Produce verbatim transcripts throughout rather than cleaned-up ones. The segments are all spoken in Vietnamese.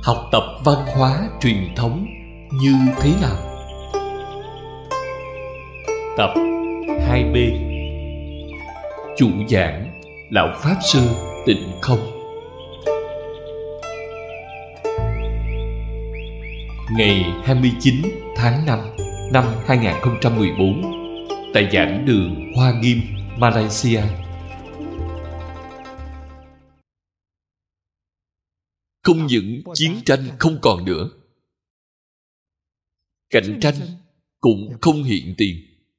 Học tập văn hóa truyền thống như thế nào? Tập hai B. Chủ giảng Lão Pháp Sư Tịnh Không. Ngày hai mươi chín tháng năm năm hai nghìn không trăm mười bốn, tại giảng đường Hoa Nghiêm, Malaysia. Không những chiến tranh không còn nữa, cạnh tranh cũng không hiện tiền.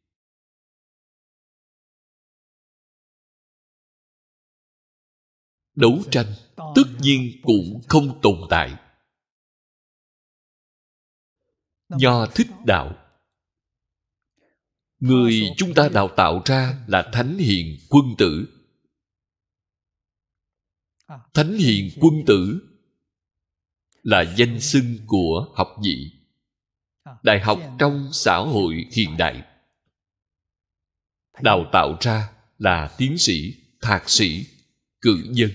Đấu tranh tất nhiên cũng không tồn tại. Nho thích đạo. Người chúng ta đào tạo ra là thánh hiền quân tử. Thánh hiền quân tử là danh xưng của học vị, đại học trong xã hội hiện đại. Đào tạo ra là tiến sĩ, thạc sĩ, cử nhân.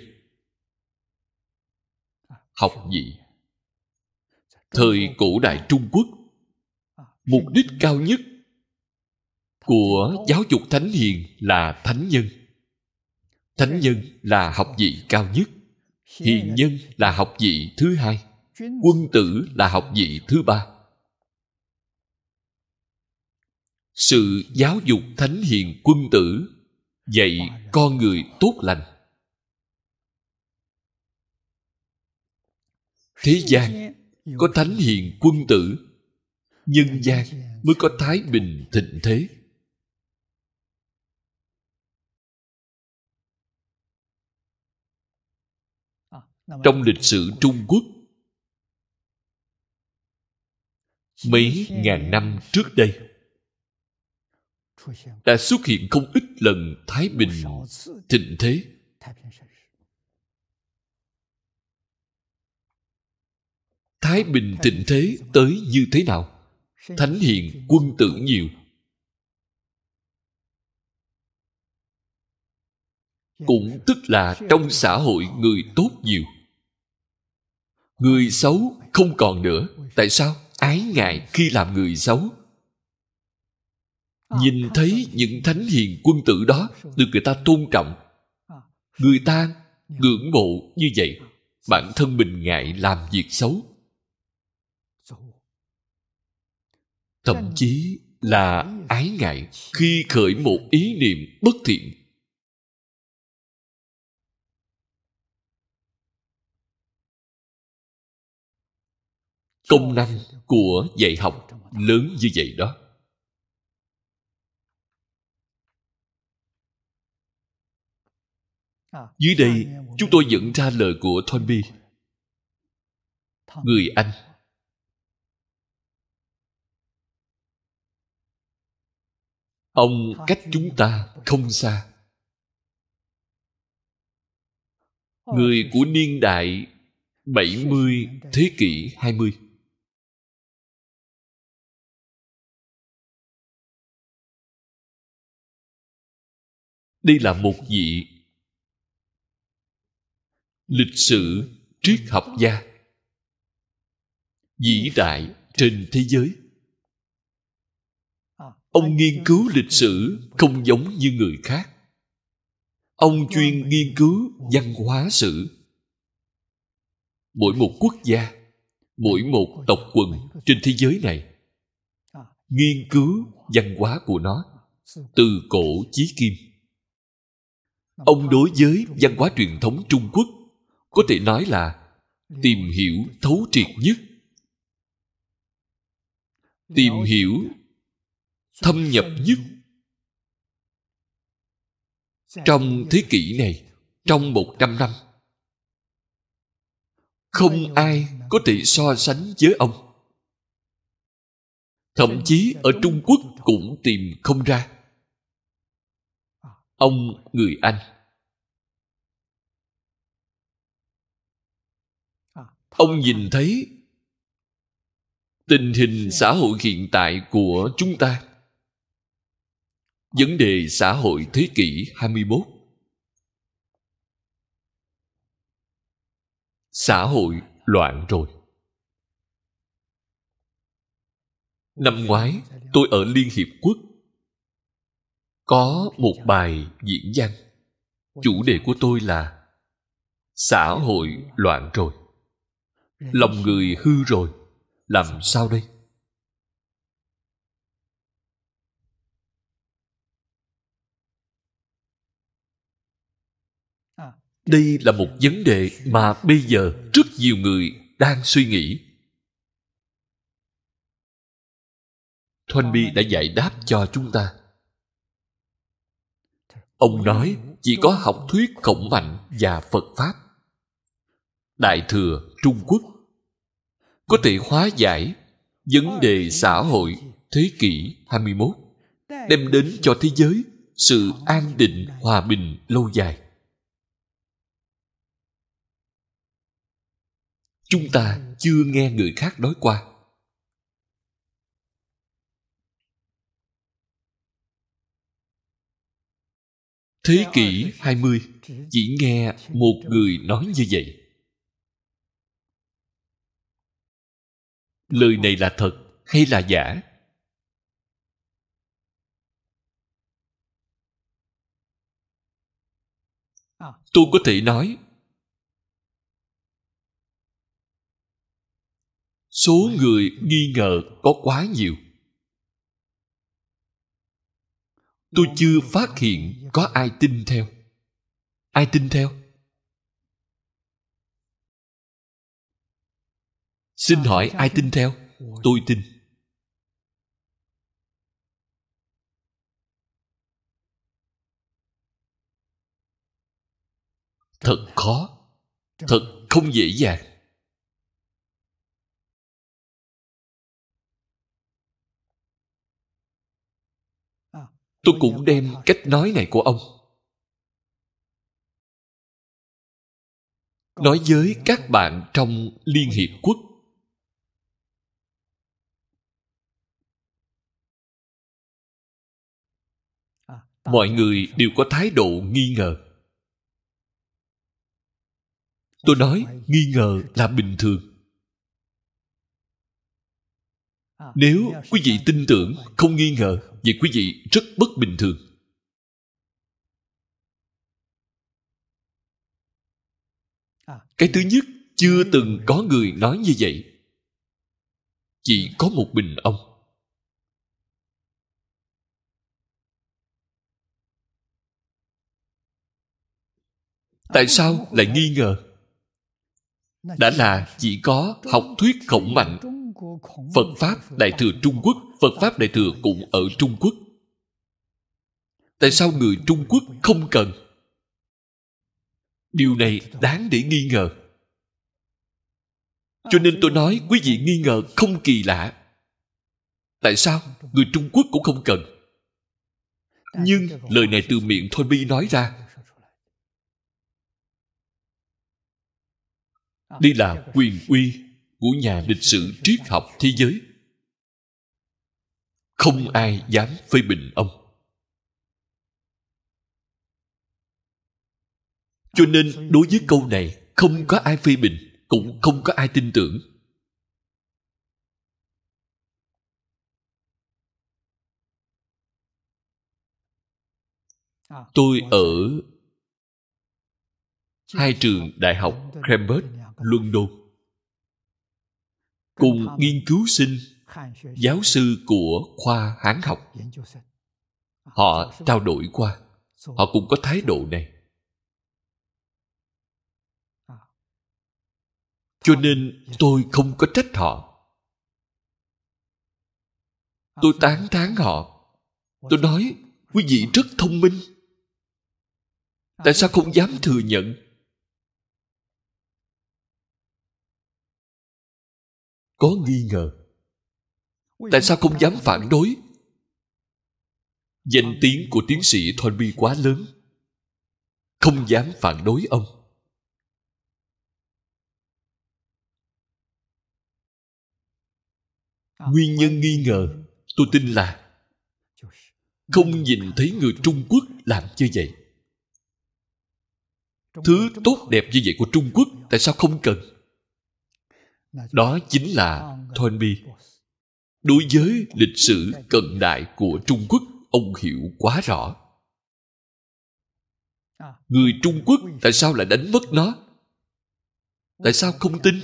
Học vị thời cổ đại Trung Quốc, mục đích cao nhất của giáo dục thánh hiền là thánh nhân. Thánh nhân là học vị cao nhất, hiền nhân là học vị thứ hai, quân tử là học vị thứ ba. Sự giáo dục thánh hiền quân tử dạy con người tốt lành. Thế gian có thánh hiền quân tử, nhân gian mới có thái bình thịnh thế. Trong lịch sử Trung Quốc, mấy ngàn năm trước đây đã xuất hiện không ít lần thái bình thịnh thế. Thái bình thịnh thế tới như thế nào? Thánh hiền quân tử nhiều, cũng tức là trong xã hội người tốt nhiều, người xấu không còn nữa. Tại sao? Ái ngại khi làm người xấu. Nhìn thấy những thánh hiền quân tử đó được người ta tôn trọng, người ta ngưỡng mộ như vậy, bản thân mình ngại làm việc xấu, thậm chí là ái ngại khi khởi một ý niệm bất thiện. Công năng của dạy học lớn như vậy đó. Dưới đây chúng tôi dẫn ra lời của Toynbee, người Anh. Ông cách chúng ta không xa. Người của niên đại bảy mươi thế kỷ hai mươi. Đây là một vị lịch sử triết học gia vĩ đại trên thế giới. Ông nghiên cứu lịch sử không giống như người khác. Ông chuyên nghiên cứu văn hóa sử. Mỗi một quốc gia, mỗi một tộc quần trên thế giới này, nghiên cứu văn hóa của nó từ cổ chí kim. Ông đối với văn hóa truyền thống Trung Quốc có thể nói là tìm hiểu thấu triệt nhất, tìm hiểu thâm nhập nhất. Trong thế kỷ này, trong một trăm năm, không ai có thể so sánh với ông. Thậm chí ở Trung Quốc cũng tìm không ra. Ông người Anh. Ông nhìn thấy tình hình xã hội hiện tại của chúng ta, vấn đề xã hội thế kỷ hai mươi mốt. Xã hội loạn rồi. Năm ngoái, tôi ở Liên Hiệp Quốc có một bài diễn văn. Chủ đề của tôi là xã hội loạn rồi, lòng người hư rồi, làm sao đây? Đây là một vấn đề mà bây giờ rất nhiều người đang suy nghĩ. Toynbee đã giải đáp cho chúng ta. Ông nói chỉ có học thuyết Khổng Mạnh và Phật Pháp, Đại Thừa Trung Quốc có thể hóa giải vấn đề xã hội thế kỷ hai mươi mốt, đem đến cho thế giới sự an định, hòa bình lâu dài. Chúng ta chưa nghe người khác nói qua. Thế kỷ hai mươi chỉ nghe một người nói như vậy. Lời này là thật hay là giả? Tôi có thể nói số người nghi ngờ có quá nhiều. Tôi chưa phát hiện có ai tin theo. Ai tin theo? Xin hỏi ai tin theo? Tôi tin. Thật khó. Thật không dễ dàng. Tôi cũng đem cách nói này của ông nói với các bạn trong Liên Hiệp Quốc. Mọi người đều có thái độ nghi ngờ. Tôi nói nghi ngờ là bình thường. Nếu quý vị tin tưởng, không nghi ngờ, vậy quý vị rất bất bình thường. Cái thứ nhất, chưa từng có người nói như vậy. Chỉ có một mình ông. Tại sao lại nghi ngờ? Đã là chỉ có học thuyết Khổng Mạnh, Phật Pháp Đại Thừa Trung Quốc, Phật Pháp Đại Thừa cũng ở Trung Quốc. Tại sao người Trung Quốc không cần? Điều này đáng để nghi ngờ. Cho nên tôi nói quý vị nghi ngờ không kỳ lạ. Tại sao người Trung Quốc cũng không cần? Nhưng lời này từ miệng Toynbee nói ra. Đây là quyền uy của nhà lịch sử triết học thế giới. Không ai dám phê bình ông. Cho nên đối với câu này không có ai phê bình, cũng không có ai tin tưởng. Tôi ở hai trường đại học Cambridge, London, cùng nghiên cứu sinh, giáo sư của khoa Hán học. Họ trao đổi qua. Họ cũng có thái độ này. Cho nên tôi không có trách họ. Tôi tán thán họ. Tôi nói, quý vị rất thông minh. Tại sao không dám thừa nhận? Có nghi ngờ. Tại sao không dám phản đối? Danh tiếng của tiến sĩ Toynbee quá lớn. Không dám phản đối ông. Nguyên nhân nghi ngờ, tôi tin là không nhìn thấy người Trung Quốc làm như vậy. Thứ tốt đẹp như vậy của Trung Quốc, tại sao không cần? Đó chính là Toynbee. Đối với lịch sử cận đại của Trung Quốc, ông hiểu quá rõ. Người Trung Quốc tại sao lại đánh mất nó? Tại sao không tin?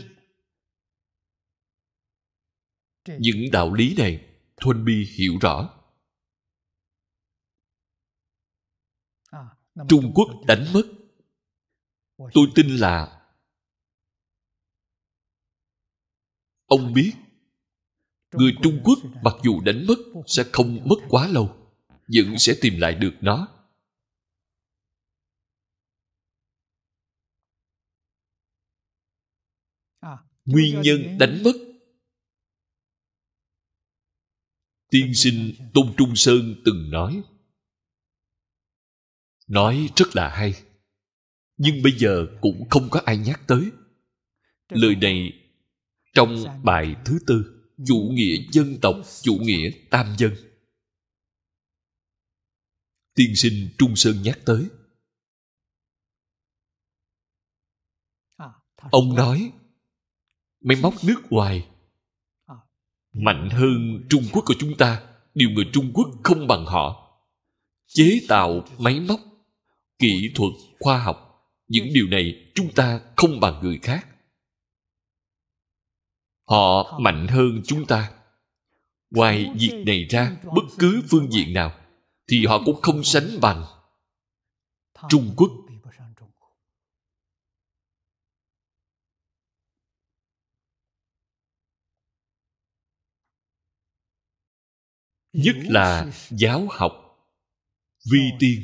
Những đạo lý này Toynbee hiểu rõ. Trung Quốc đánh mất, tôi tin là ông biết người Trung Quốc mặc dù đánh mất sẽ không mất quá lâu, vẫn sẽ tìm lại được nó. Nguyên nhân đánh mất, tiên sinh Tôn Trung Sơn từng nói. Nói rất là hay, nhưng bây giờ cũng không có ai nhắc tới. Lời này trong bài thứ tư, chủ nghĩa dân tộc, chủ nghĩa tam dân. Tiên sinh Trung Sơn nhắc tới. Ông nói máy móc nước ngoài mạnh hơn Trung Quốc của chúng ta. Điều người Trung Quốc không bằng họ. Chế tạo máy móc, kỹ thuật, khoa học, những điều này chúng ta không bằng người khác. Họ mạnh hơn chúng ta. Ngoài việc này ra, bất cứ phương diện nào thì họ cũng không sánh bằng Trung Quốc. Nhất là giáo học, vi tiên.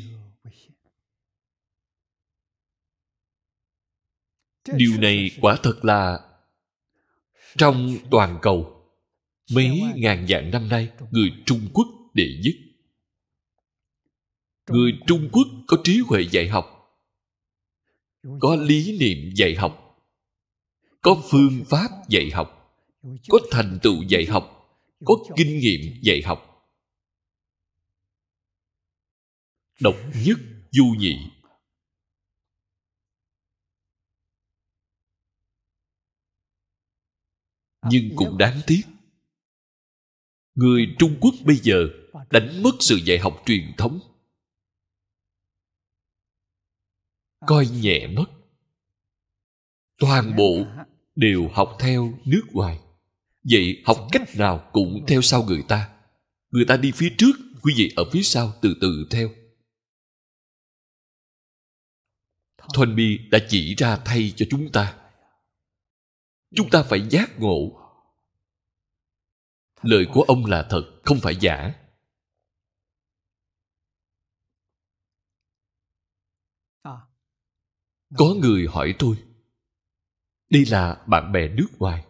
Điều này quả thật là trong toàn cầu mấy ngàn vạn năm nay, người Trung Quốc đệ nhất. Người Trung Quốc có trí huệ dạy học, có lý niệm dạy học, có phương pháp dạy học, có thành tựu dạy học, có kinh nghiệm dạy học. Độc nhất vô nhị. Nhưng cũng đáng tiếc, người Trung Quốc bây giờ đánh mất sự dạy học truyền thống, coi nhẹ mất. Toàn bộ đều học theo nước ngoài. Vậy học cách nào cũng theo sau người ta. Người ta đi phía trước, quý vị ở phía sau từ từ theo. Toynbee đã chỉ ra thay cho chúng ta. Chúng ta phải giác ngộ. Lời của ông là thật, không phải giả. Có người hỏi tôi, đây là bạn bè nước ngoài,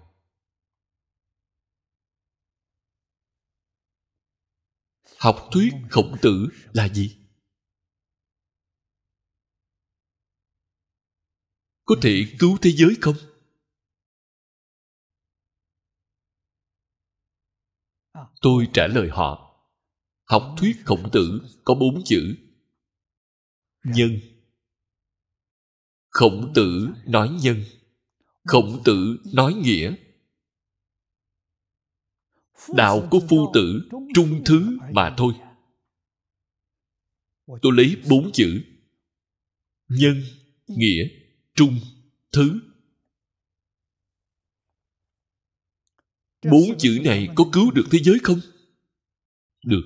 học thuyết Khổng Tử là gì? Có thể cứu thế giới không? Tôi trả lời họ, học thuyết Khổng Tử có bốn chữ: nhân. Khổng Tử nói nhân, Khổng Tử nói nghĩa. Đạo của Phu Tử trung thứ mà thôi. Tôi lấy bốn chữ: nhân, nghĩa, trung, thứ. Bốn chữ này có cứu được thế giới không? Được.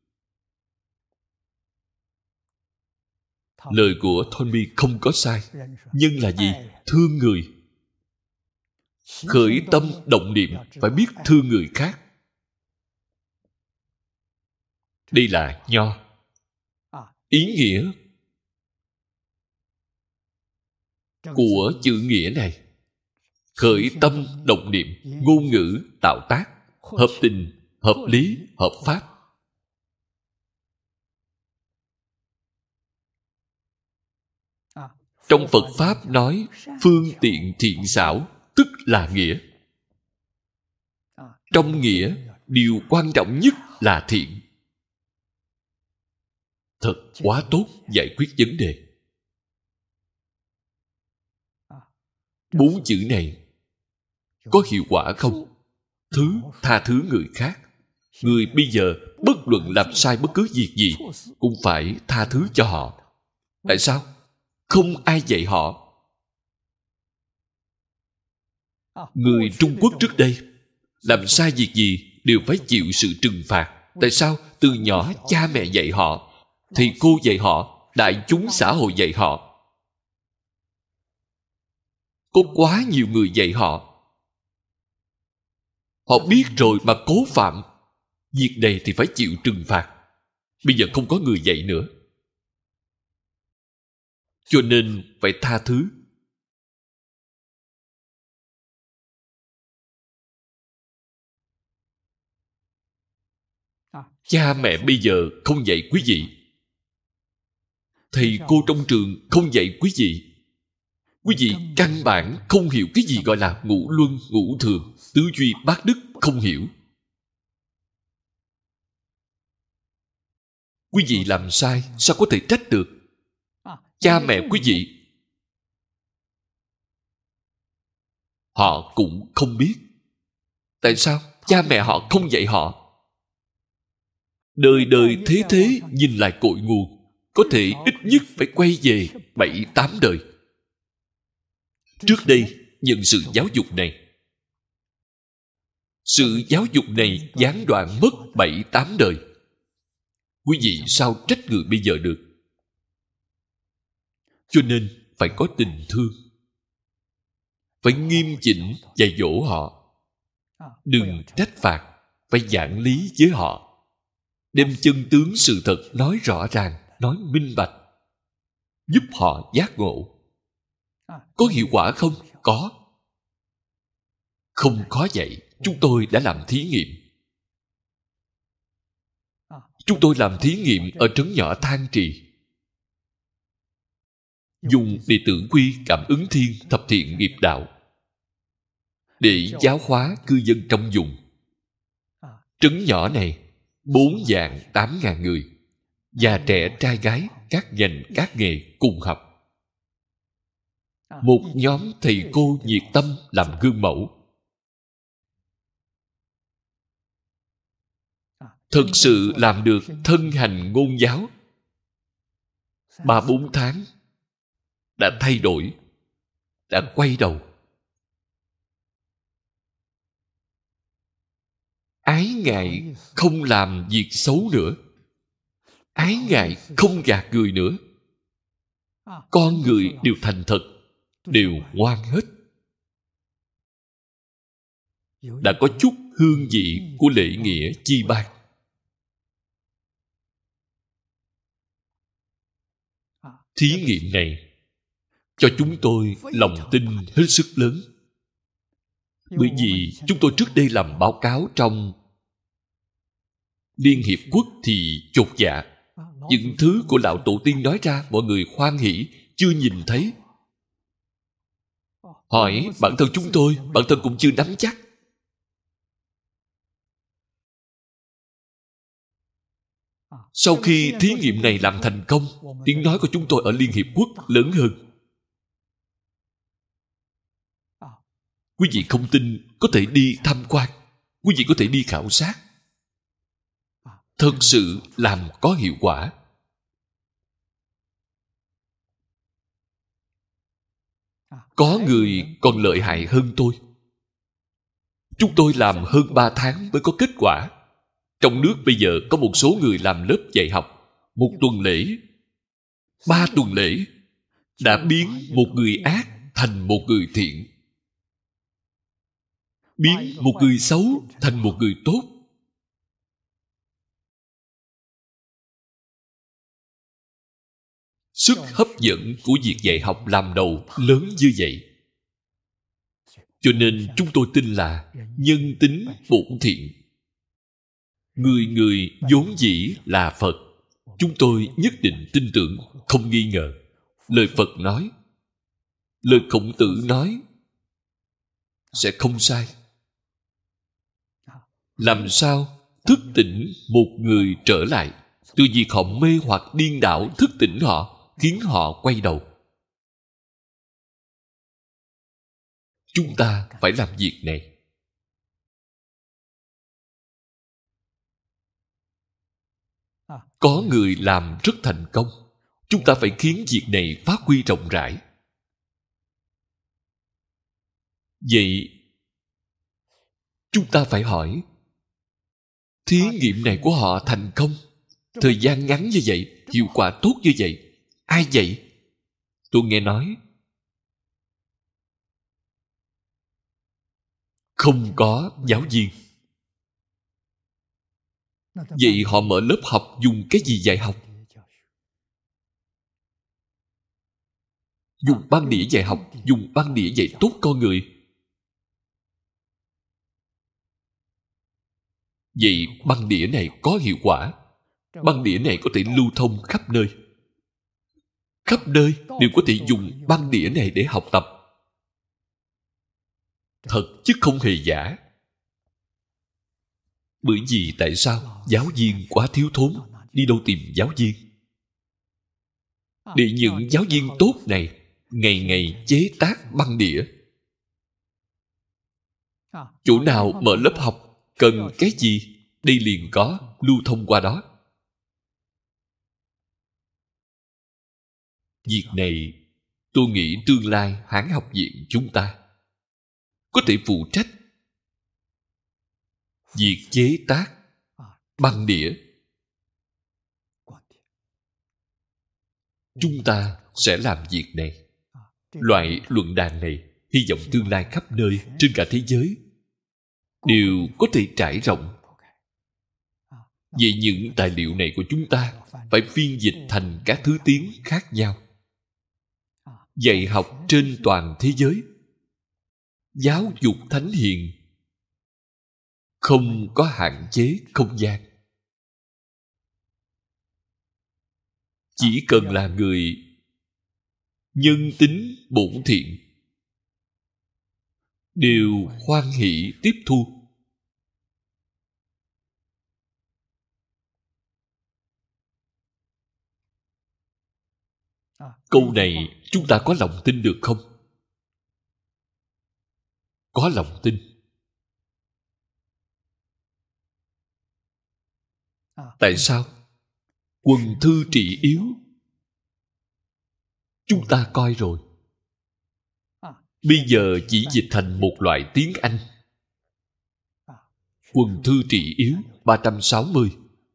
Lời của Toynbee không có sai. Nhân là gì? Thương người. Khởi tâm động niệm phải biết thương người khác. Đây là nho. Ý nghĩa của chữ nghĩa này: khởi tâm động niệm, ngôn ngữ tạo tác, hợp tình, hợp lý, hợp pháp. Trong Phật Pháp nói phương tiện thiện xảo, tức là nghĩa. Trong nghĩa, điều quan trọng nhất là thiện. Thật quá tốt giải quyết vấn đề. Bốn chữ này có hiệu quả không? Thứ, tha thứ người khác. Người bây giờ bất luận làm sai bất cứ việc gì cũng phải tha thứ cho họ. Tại sao? Không ai dạy họ. Người Trung Quốc trước đây làm sai việc gì đều phải chịu sự trừng phạt. Tại sao? Từ nhỏ cha mẹ dạy họ, thầy cô dạy họ, đại chúng xã hội dạy họ. Có quá nhiều người dạy họ. Họ biết rồi mà cố phạm, việc này thì phải chịu trừng phạt. Bây giờ không có người dạy nữa, cho nên phải tha thứ. Cha mẹ bây giờ không dạy quý vị, thầy cô trong trường không dạy quý vị. Quý vị căn bản không hiểu cái gì gọi là ngũ luân ngũ thường, tứ duy bát đức, không hiểu. Quý vị làm sai sao có thể trách được cha mẹ quý vị? Họ cũng không biết. Tại sao? Cha mẹ họ không dạy họ. Đời đời thế thế nhìn lại cội nguồn, có thể ít nhất phải quay về bảy tám đời. Trước đây nhận sự giáo dục này, sự giáo dục này gián đoạn mất bảy tám đời. Quý vị sao trách người bây giờ được? Cho nên phải có tình thương, phải nghiêm chỉnh dạy dỗ họ. Đừng trách phạt, phải giảng lý với họ, đem chân tướng sự thật nói rõ ràng, nói minh bạch, giúp họ giác ngộ. Có hiệu quả không? Có. Không khó dạy. Chúng tôi đã làm thí nghiệm. Chúng tôi làm thí nghiệm ở trấn nhỏ Than Trì, dùng đệ tử quy cảm ứng thiên thập thiện nghiệp đạo để giáo hóa cư dân trong vùng. Trấn nhỏ này bốn vạn tám ngàn người, già trẻ trai gái, các ngành các nghề cùng học. Một nhóm thầy cô nhiệt tâm làm gương mẫu. Thực sự làm được thân hành ngôn giáo. Ba bốn tháng đã thay đổi, đã quay đầu. Ái ngại không làm việc xấu nữa, ái ngại không gạt người nữa. Con người đều thành thật, đều ngoan hết. Đã có chút hương vị của lễ nghĩa chi ban. Thí nghiệm này cho chúng tôi lòng tin hết sức lớn. Bởi vì chúng tôi trước đây làm báo cáo trong Liên Hiệp Quốc thì chột dạ. Những thứ của Lão Tổ Tiên nói ra mọi người hoan hỷ, chưa nhìn thấy. Hỏi bản thân chúng tôi, bản thân cũng chưa nắm chắc. Sau khi thí nghiệm này làm thành công, tiếng nói của chúng tôi ở Liên Hiệp Quốc lớn hơn. Quý vị không tin, có thể đi tham quan, quý vị có thể đi khảo sát. Thật sự làm có hiệu quả. Có người còn lợi hại hơn tôi. Chúng tôi làm hơn ba tháng mới có kết quả. Trong nước bây giờ có một số người làm lớp dạy học, một tuần lễ, ba tuần lễ đã biến một người ác thành một người thiện, biến một người xấu thành một người tốt. Sức hấp dẫn của việc dạy học làm đầu lớn như vậy. Cho nên chúng tôi tin là nhân tính bổn thiện. Người người vốn dĩ là Phật. Chúng tôi nhất định tin tưởng, không nghi ngờ. Lời Phật nói, lời Khổng Tử nói sẽ không sai. Làm sao thức tỉnh một người trở lại, từ việc họ mê hoặc điên đảo thức tỉnh họ, khiến họ quay đầu. Chúng ta phải làm việc này. Có người làm rất thành công. Chúng ta phải khiến việc này phát huy rộng rãi. Vậy chúng ta phải hỏi, thí nghiệm này của họ thành công, thời gian ngắn như vậy, hiệu quả tốt như vậy, ai vậy? Tôi nghe nói không có giáo viên. Vậy họ mở lớp học dùng cái gì dạy học? Dùng băng đĩa dạy học, dùng băng đĩa dạy tốt con người. Vậy băng đĩa này có hiệu quả. Băng đĩa này có thể lưu thông khắp nơi. Khắp nơi đều có thể dùng băng đĩa này để học tập. Thật chứ không hề giả. Bởi vì tại sao? Giáo viên quá thiếu thốn. Đi đâu tìm giáo viên? Để những giáo viên tốt này ngày ngày chế tác băng đĩa. Chỗ nào mở lớp học, cần cái gì, đây liền có, lưu thông qua đó. Việc này tôi nghĩ tương lai Hán học viện chúng ta có thể phụ trách việc chế tác băng đĩa. Chúng ta sẽ làm việc này. Loại luận đàn này hy vọng tương lai khắp nơi trên cả thế giới đều có thể trải rộng. Vậy những tài liệu này của chúng ta phải phiên dịch thành các thứ tiếng khác nhau, dạy học trên toàn thế giới. Giáo dục thánh hiền không có hạn chế không gian. Chỉ cần là người nhân tính bổn thiện đều hoan hỷ tiếp thu. Câu này chúng ta có lòng tin được không? Có lòng tin. Tại sao? Quần thư trị yếu chúng ta coi rồi. Bây giờ chỉ dịch thành một loại tiếng Anh. Quần thư trị yếu ba trăm sáu mươi.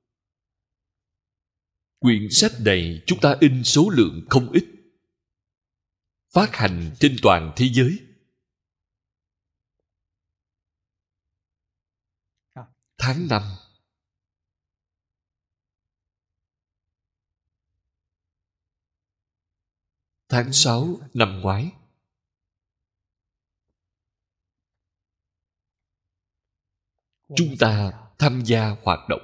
Quyển sách này chúng ta in số lượng không ít, phát hành trên toàn thế giới. Tháng năm tháng sáu năm ngoái, chúng ta tham gia hoạt động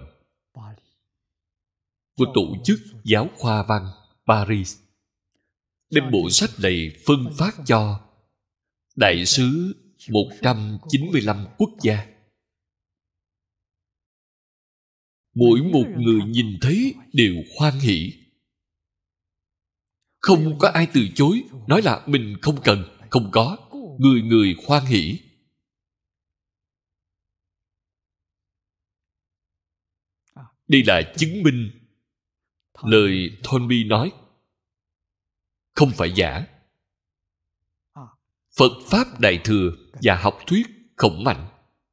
của tổ chức giáo khoa văn Paris, đem bộ sách này phân phát cho đại sứ một trăm chín mươi lăm quốc gia. Mỗi một người nhìn thấy đều hoan hỷ. Không có ai từ chối, nói là mình không cần. Không có. Người người hoan hỷ. Đây là chứng minh lời Thornby nói không phải giả. Phật Pháp Đại Thừa và học thuyết Khổng Mạnh,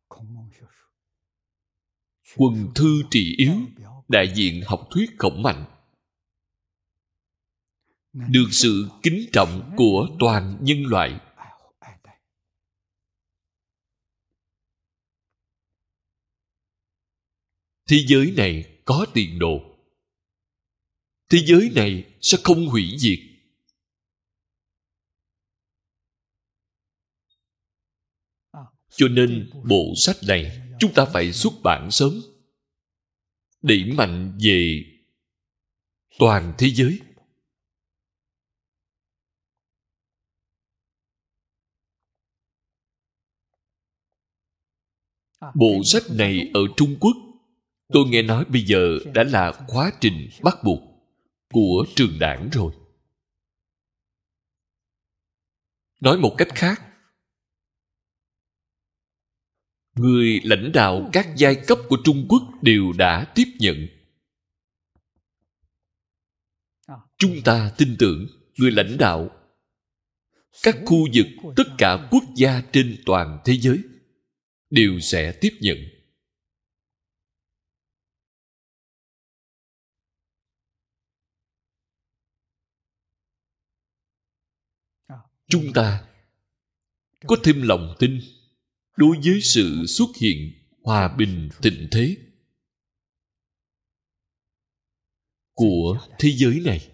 quần thư trị yếu đại diện học thuyết Khổng Mạnh, được sự kính trọng của toàn nhân loại. Thế giới này có tiền đồ. Thế giới này sẽ không hủy diệt. Cho nên bộ sách này chúng ta phải xuất bản sớm, đẩy mạnh về toàn thế giới. Bộ sách này ở Trung Quốc, tôi nghe nói bây giờ đã là khóa trình bắt buộc của trường đảng rồi. Nói một cách khác, người lãnh đạo các giai cấp của Trung Quốc đều đã tiếp nhận. Chúng ta tin tưởng người lãnh đạo các khu vực, tất cả quốc gia trên toàn thế giới đều sẽ tiếp nhận. Chúng ta có thêm lòng tin đối với sự xuất hiện hòa bình thịnh thế của thế giới này.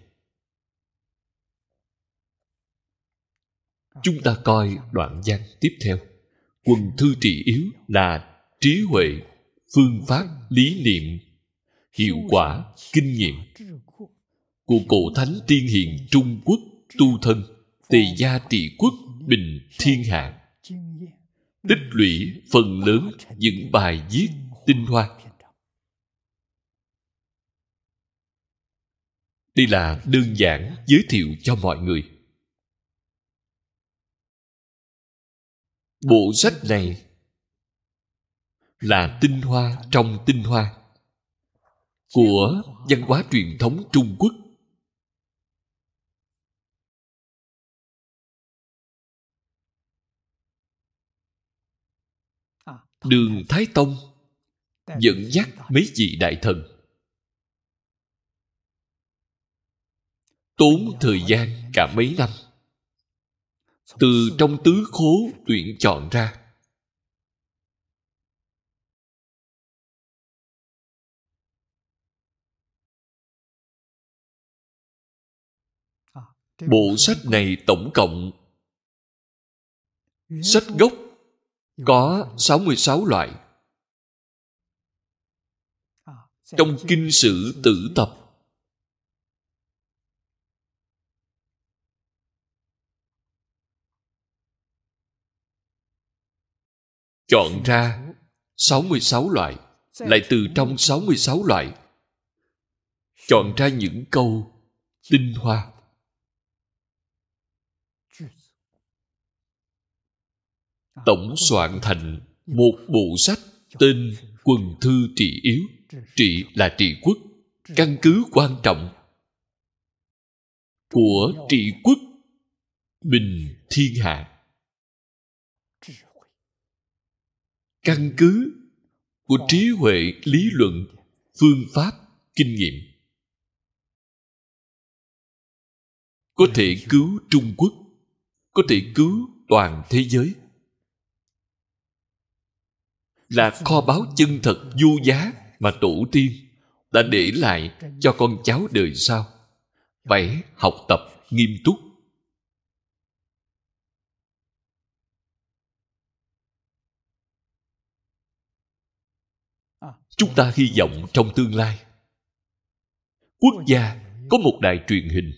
Chúng ta coi đoạn văn tiếp theo. Quần thư trị yếu là trí huệ, phương pháp, lý niệm, hiệu quả, kinh nghiệm của cổ thánh tiên hiền Trung Quốc tu thân, Tề gia trị quốc, bình thiên hạ, tích lũy phần lớn những bài viết tinh hoa. Đây là đơn giản giới thiệu cho mọi người. Bộ sách này là tinh hoa trong tinh hoa của văn hóa truyền thống Trung Quốc. Đường Thái Tông dẫn dắt mấy vị đại thần, tốn thời gian cả mấy năm, từ trong tứ khố tuyển chọn ra. Bộ sách này tổng cộng sách gốc có sáu mươi sáu loại. Trong kinh sử tử tập chọn ra sáu mươi sáu loại, lại từ trong sáu mươi sáu loại chọn ra những câu tinh hoa. Tổng soạn thành một bộ sách tên Quần thư trị yếu. Trị là trị quốc, căn cứ quan trọng của trị quốc, bình thiên hạ, căn cứ của trí huệ, lý luận, phương pháp, kinh nghiệm, có thể cứu Trung Quốc, có thể cứu toàn thế giới, là kho báu chân thật vô giá mà tổ tiên đã để lại cho con cháu đời sau phải học tập nghiêm túc. Chúng ta hy vọng trong tương lai quốc gia có một đài truyền hình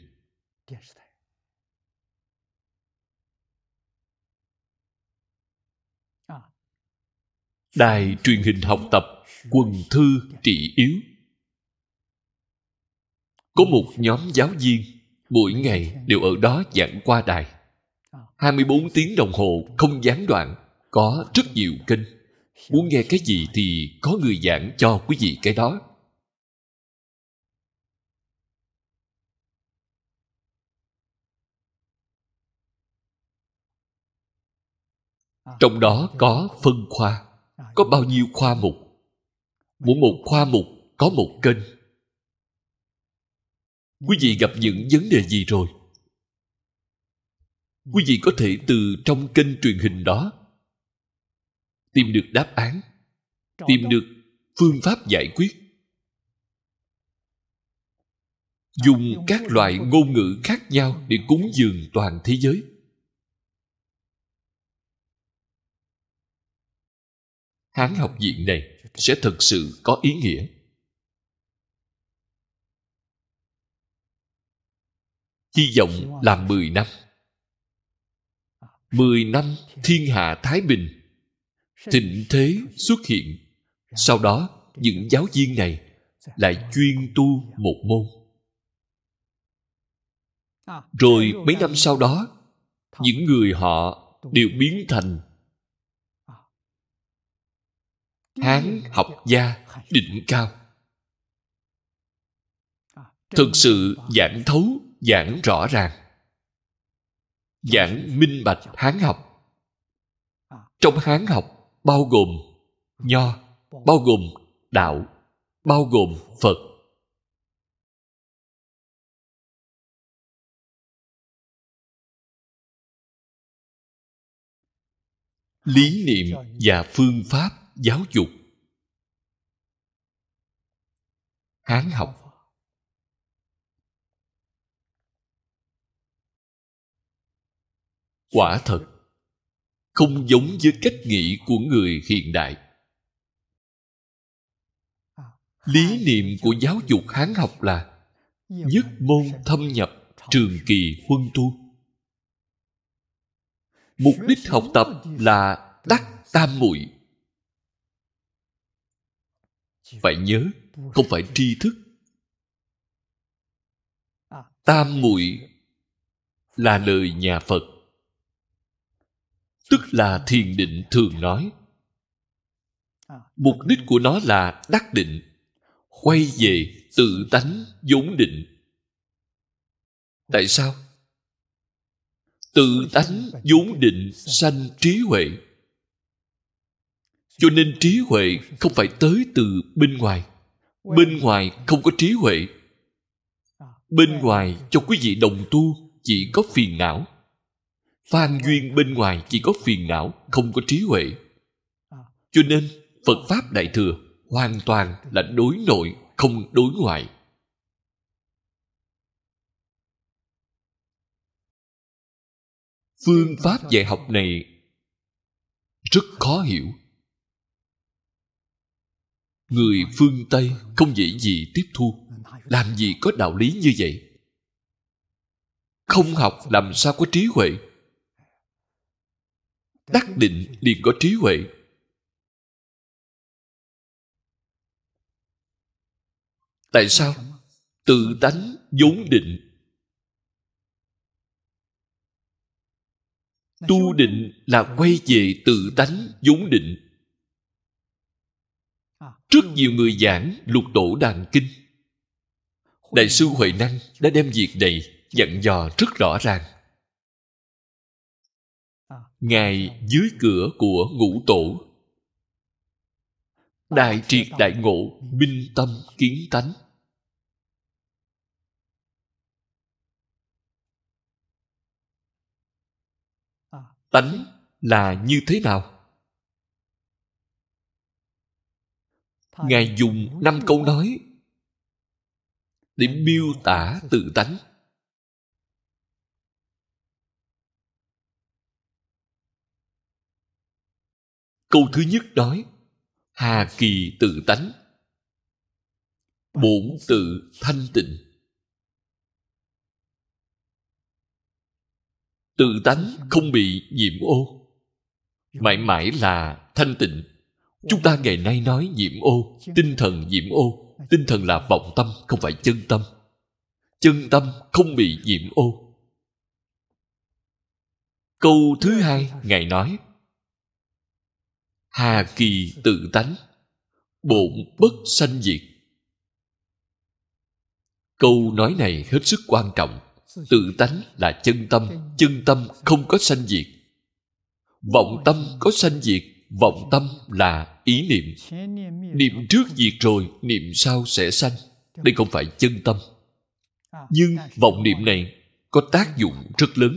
đài truyền hình học tập Quần thư trị yếu. Có một nhóm giáo viên mỗi ngày đều ở đó giảng qua đài, hai mươi bốn tiếng đồng hồ không gián đoạn. Có rất nhiều kênh, muốn nghe cái gì thì có người giảng cho quý vị cái đó. Trong đó có phân khoa, có bao nhiêu khoa mục, mỗi một khoa mục có một kênh. Quý vị gặp những vấn đề gì rồi, quý vị có thể từ trong kênh truyền hình đó tìm được đáp án, tìm được phương pháp giải quyết. Dùng các loại ngôn ngữ khác nhau để cúng dường toàn thế giới. Hán học viện này sẽ thực sự có ý nghĩa. Hy vọng là mười năm. Mười năm thiên hạ thái bình, thịnh thế xuất hiện. Sau đó, những giáo viên này lại chuyên tu một môn. Rồi mấy năm sau đó, những người họ đều biến thành Hán học gia đỉnh cao. thực sự giảng thấu, giảng rõ ràng, giảng minh bạch Hán học. Trong Hán học bao gồm Nho, bao gồm Đạo, bao gồm Phật. Lý niệm và phương pháp giáo dục Hán học. Quả thật không giống với cách nghĩ của người hiện đại. Lý niệm của giáo dục Hán học là nhất môn thâm nhập, trường kỳ huân tu. Mục đích học tập là đắc tam muội. Phải nhớ, không phải tri thức. Tam muội là lời nhà Phật, tức là thiền định thường nói. Mục đích của nó là đắc định, quay về tự tánh vốn định. Tại sao? Tự tánh vốn định sanh trí huệ. Cho nên trí huệ không phải tới từ bên ngoài. Bên ngoài không có trí huệ. Bên ngoài cho quý vị đồng tu chỉ có phiền não. Phan duyên bên ngoài chỉ có phiền não, không có trí huệ. Cho nên Phật Pháp Đại Thừa hoàn toàn là đối nội, không đối ngoại. Phương pháp dạy học này rất khó hiểu. Người phương Tây không dễ gì tiếp thu. Làm gì có đạo lý như vậy? Không học làm sao có trí huệ? Đắc định liền có trí huệ. Tại sao? Tự tánh vốn định. Tu định là quay về tự tánh vốn định. Rất nhiều người giảng Lục Tổ Đàn Kinh. Đại sư Huệ Năng đã đem việc này dặn dò rất rõ ràng. Ngài dưới cửa của Ngũ Tổ, đại triệt đại ngộ, minh tâm kiến tánh. Tánh là như thế nào? Ngài dùng năm câu nói để miêu tả tự tánh. Câu thứ nhất nói: Hà kỳ tự tánh, bổn tự thanh tịnh. Tự tánh không bị nhiễm ô, mãi mãi là thanh tịnh. Chúng ta ngày nay nói nhiễm ô, tinh thần nhiễm ô. Tinh thần là vọng tâm, không phải chân tâm. Chân tâm không bị nhiễm ô. Câu thứ hai, Ngài nói: Hà kỳ tự tánh, bổn bất sanh diệt. Câu nói này hết sức quan trọng. Tự tánh là chân tâm. Chân tâm không có sanh diệt. Vọng tâm có sanh diệt. Vọng tâm là ý niệm. Niệm trước diệt rồi, niệm sau sẽ sanh. Đây không phải chân tâm. Nhưng vọng niệm này có tác dụng rất lớn.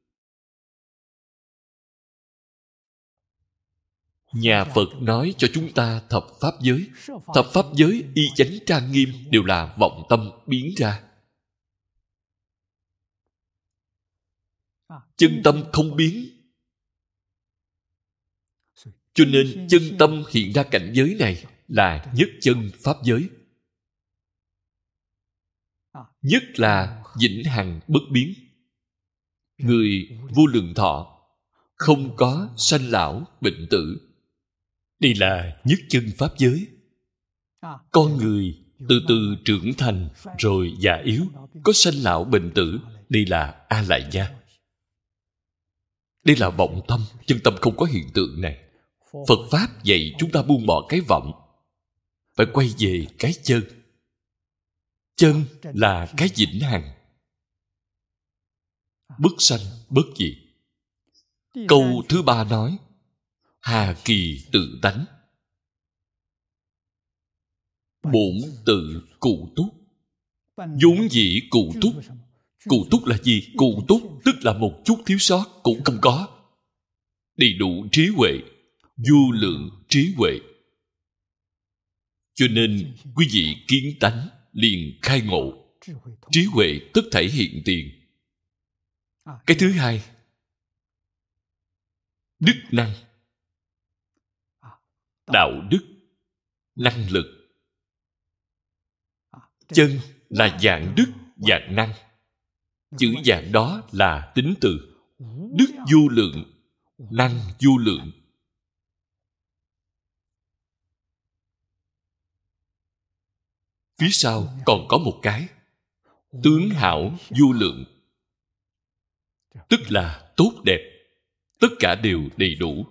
Nhà Phật nói cho chúng ta thập pháp giới. Thập pháp giới y chánh trang nghiêm đều là vọng tâm biến ra. Chân tâm không biến. Cho nên chân tâm hiện ra cảnh giới này là nhất chân pháp giới. Nhất là vĩnh hằng bất biến. Người vô lượng thọ, không có sanh lão bệnh tử. Đây là nhất chân pháp giới. Con người từ từ trưởng thành rồi già yếu, có sanh lão bệnh tử. Đây là A Lại Gia. Đây là vọng tâm. Chân tâm không có hiện tượng này. Phật Pháp dạy chúng ta buông bỏ cái vọng, phải quay về cái chân. Chân là cái vĩnh hằng, bất sanh bất diệt. Câu thứ ba nói hà kỳ tự tánh, bổn tự cụ túc. Vốn dĩ cụ túc. Cụ túc là gì? Cụ túc tức là một chút thiếu sót cũng không có, đầy đủ trí huệ, vô lượng trí huệ. Cho nên quý vị kiến tánh liền khai ngộ, trí huệ tất thảy hiện tiền. Cái thứ hai, đức năng, đạo đức, năng lực. Chân là dạng đức, dạng năng. Chữ dạng đó là tính từ. Đức vô lượng, năng vô lượng. Phía sau còn có một cái tướng hảo vô lượng, tức là tốt đẹp, tất cả đều đầy đủ.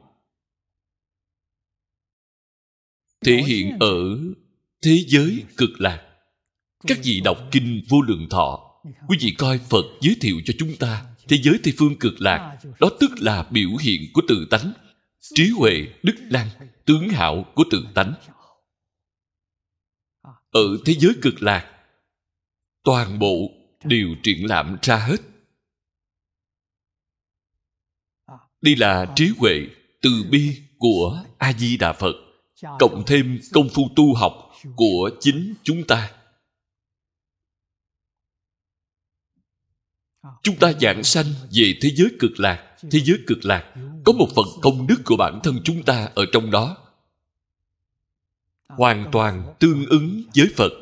Thể hiện ở thế giới cực lạc. Các vị đọc kinh Vô Lượng Thọ, quý vị coi Phật giới thiệu cho chúng ta thế giới Tây Phương cực lạc, đó tức là biểu hiện của tự tánh, trí huệ, đức năng, tướng hảo của tự tánh. Ở thế giới cực lạc, toàn bộ đều triển lãm ra hết. Đây là trí huệ, từ bi của A-di-đà Phật, cộng thêm công phu tu học của chính chúng ta. Chúng ta giảng sanh về thế giới cực lạc. Thế giới cực lạc có một phần công đức của bản thân chúng ta ở trong đó, hoàn toàn tương ứng với Phật.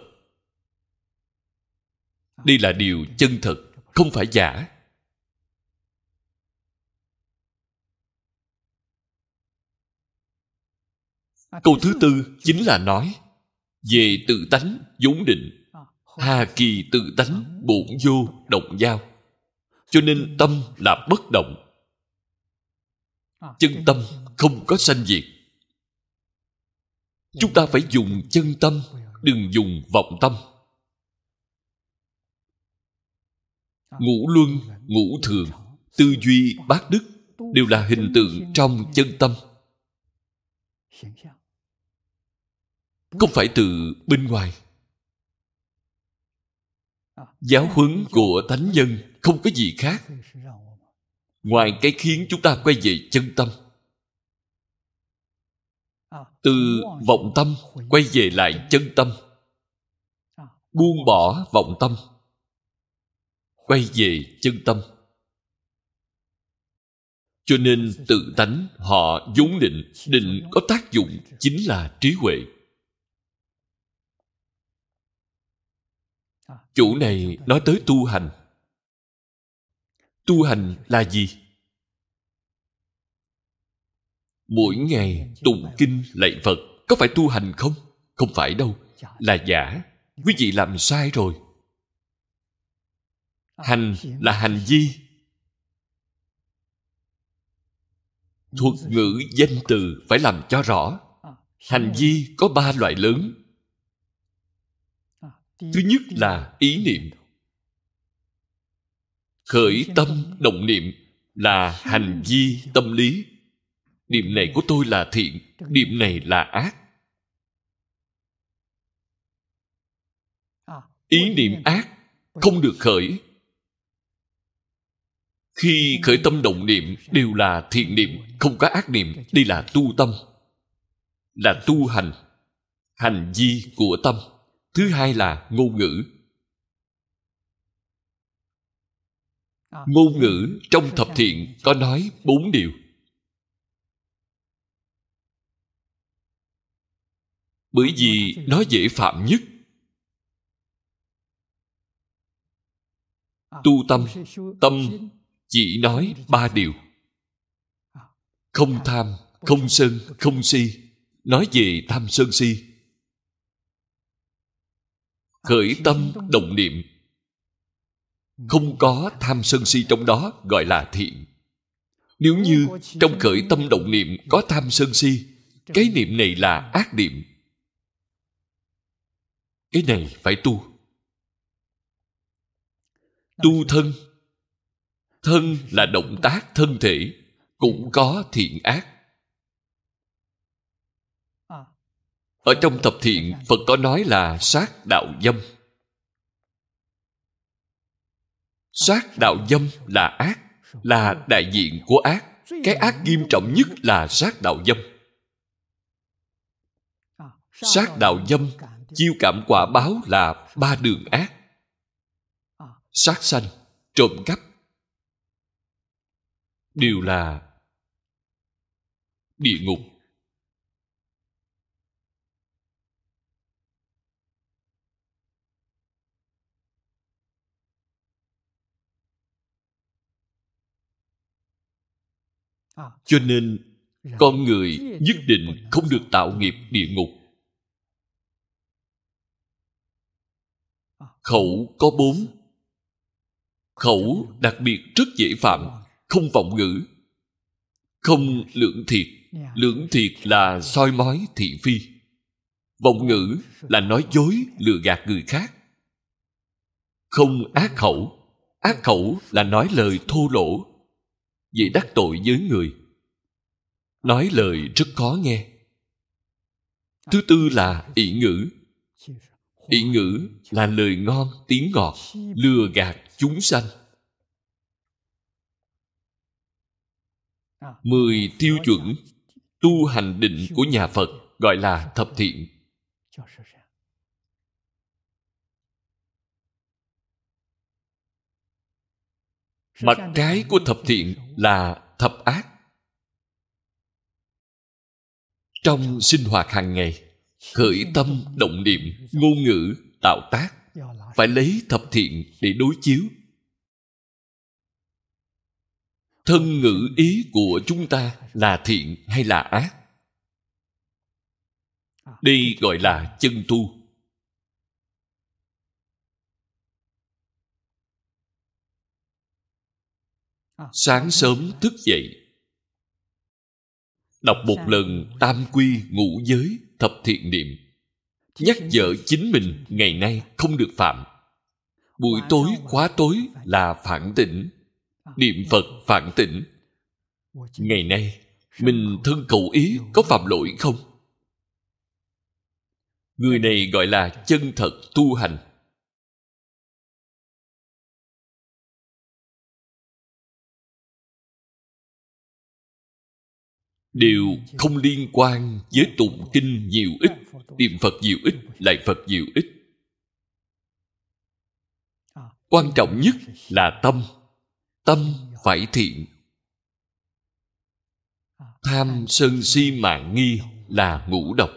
Đây là điều chân thật, không phải giả. Câu thứ tư chính là nói về tự tánh vốn định. Hà kỳ tự tánh bổn vô động giao. Cho nên tâm là bất động. Chân tâm không có sanh diệt. Chúng ta phải dùng chân tâm, đừng dùng vọng tâm. Ngũ luân, ngũ thường, tư duy, bát đức đều là hình tượng trong chân tâm, không phải từ bên ngoài. Giáo huấn của thánh nhân không có gì khác ngoài cái khiến chúng ta quay về chân tâm. Từ vọng tâm quay về lại chân tâm, buông bỏ vọng tâm, quay về chân tâm. Cho nên tự tánh họ vốn định. Định có tác dụng chính là trí huệ. Chủ này nói tới tu hành. Tu hành là gì? Mỗi ngày tụng kinh lạy Phật có phải tu hành không? Không phải đâu, là giả. Quý vị làm sai rồi. Hành là hành vi. Thuật ngữ danh từ phải làm cho rõ. Hành vi có ba loại lớn. Thứ nhất là ý niệm. Khởi tâm động niệm là hành vi tâm lý. Niệm này của tôi là thiện, niệm này là ác. Ý niệm ác không được khởi. Khi khởi tâm động niệm đều là thiện niệm, không có ác niệm. Đây là tu tâm, là tu hành, hành vi của tâm. Thứ hai là ngôn ngữ. Ngôn ngữ trong thập thiện có nói bốn điều. Bởi vì nó dễ phạm nhất. Tu tâm, tâm chỉ nói ba điều. Không tham, không sân, không si. Nói về tham sân si. Khởi tâm động niệm không có tham sân si trong đó gọi là thiện. Nếu như trong khởi tâm động niệm có tham sân si, cái niệm này là ác niệm. Cái này phải tu. Tu thân. Thân là động tác thân thể, cũng có thiện ác. Ở trong tập thiện, Phật có nói là sát đạo dâm. Sát đạo dâm là ác, là đại diện của ác. Cái ác nghiêm trọng nhất là sát đạo dâm. Sát đạo dâm chiêu cảm quả báo là ba đường ác: sát sanh, trộm cắp, đều là địa ngục. Cho nên con người nhất định không được tạo nghiệp địa ngục. Khẩu có bốn. Khẩu đặc biệt rất dễ phạm: không vọng ngữ, không lưỡng thiệt. Lưỡng thiệt là soi mói thị phi. Vọng ngữ là nói dối lừa gạt người khác. Không ác khẩu. Ác khẩu là nói lời thô lỗ, dễ đắc tội với người, nói lời rất khó nghe. Thứ tư là ỷ ngữ. Ỷ ngữ là lời ngon tiếng ngọt, lừa gạt chúng sanh. Mười tiêu chuẩn tu hành định của nhà Phật gọi là thập thiện. Mặt trái của thập thiện là thập ác. Trong sinh hoạt hàng ngày, khởi tâm động niệm, ngôn ngữ, tạo tác, phải lấy thập thiện để đối chiếu. Thân ngữ ý của chúng ta là thiện hay là ác? Đây gọi là chân tu. Sáng sớm thức dậy, đọc một lần tam quy ngũ giới thập thiện niệm, nhắc nhở chính mình ngày nay không được phạm. Buổi tối khóa tối là phản tỉnh, niệm Phật phản tỉnh. Ngày nay mình thân khẩu ý có phạm lỗi không? Người này gọi là chân thật tu hành. Đều không liên quan với tụng kinh nhiều ít, niệm Phật nhiều ít, lạy Phật nhiều ít. Quan trọng nhất là tâm. Tâm phải thiện. Tham sân si mạn nghi là ngũ độc.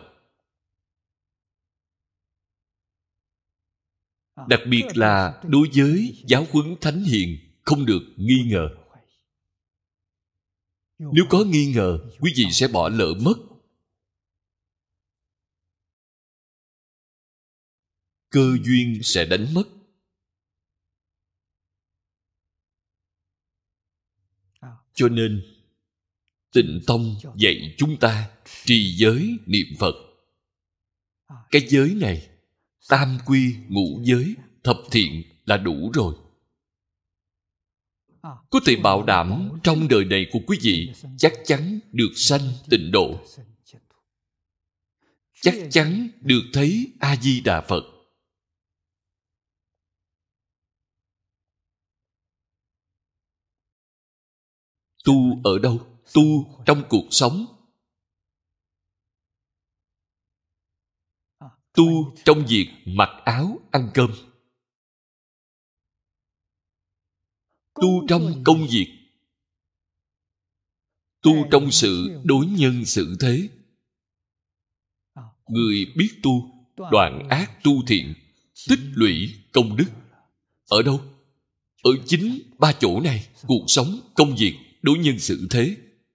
Đặc biệt là đối với giáo huấn thánh hiền không được nghi ngờ. Nếu có nghi ngờ, quý vị sẽ bỏ lỡ mất. Cơ duyên sẽ đánh mất. Cho nên Tịnh Tông dạy chúng ta trì giới niệm Phật. Cái giới này, tam quy ngũ giới thập thiện là đủ rồi. Có thể bảo đảm trong đời này của quý vị chắc chắn được sanh tịnh độ, chắc chắn được thấy A-di-đà Phật. Tu ở đâu? Tu trong cuộc sống. Tu trong việc mặc áo ăn cơm. Tu trong công việc. Tu trong sự đối nhân xử thế. Người biết tu, đoạn ác tu thiện, tích lũy công đức. Ở đâu? Ở chính ba chỗ này: cuộc sống, công việc, đối nhân xử thế.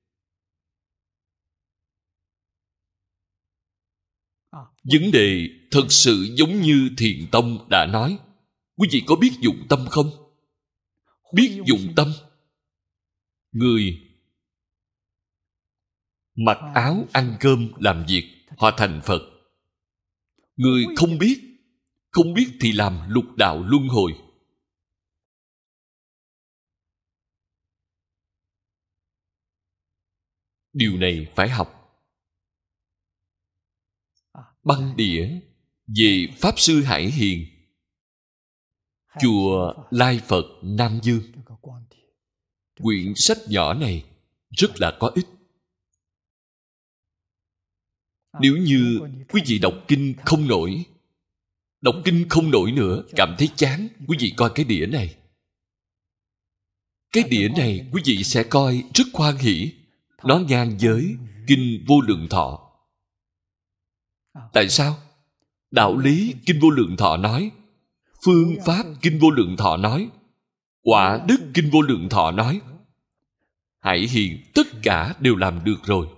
Vấn đề thật sự giống như Thiền Tông đã nói. Quý vị có biết dụng tâm không? Biết dụng tâm. Người mặc áo ăn cơm làm việc, họ thành Phật. Người không biết, không biết thì làm lục đạo luân hồi. Điều này phải học. Băng đĩa về Pháp Sư Hải Hiền, chùa Lai Phật Nam Dương. Quyển sách nhỏ này rất là có ích. Nếu như quý vị đọc kinh không nổi, đọc kinh không nổi nữa, cảm thấy chán, quý vị coi cái đĩa này. Cái đĩa này quý vị sẽ coi rất hoan hỷ. Nó ngang với Kinh Vô Lượng Thọ. Tại sao? Đạo lý Kinh Vô Lượng Thọ nói, phương pháp Kinh Vô Lượng Thọ nói, quả đức Kinh Vô Lượng Thọ nói, Hải Hiền tất cả đều làm được rồi.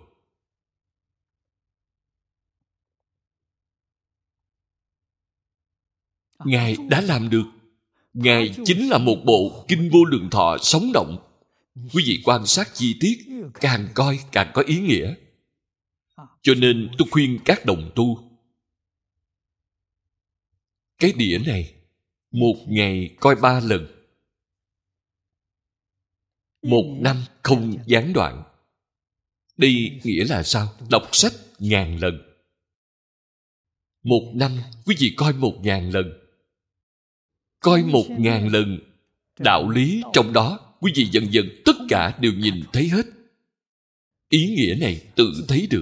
Ngài đã làm được. Ngài chính là một bộ Kinh Vô Lượng Thọ sống động. Quý vị quan sát chi tiết, càng coi càng có ý nghĩa. Cho nên tôi khuyên các đồng tu, cái đĩa này một ngày coi ba lần, một năm không gián đoạn. Đây nghĩa là sao? Đọc sách ngàn lần. Một năm quý vị coi một ngàn lần. Coi một ngàn lần, đạo lý trong đó quý vị dần dần tất cả đều nhìn thấy hết. Ý nghĩa này tự thấy được.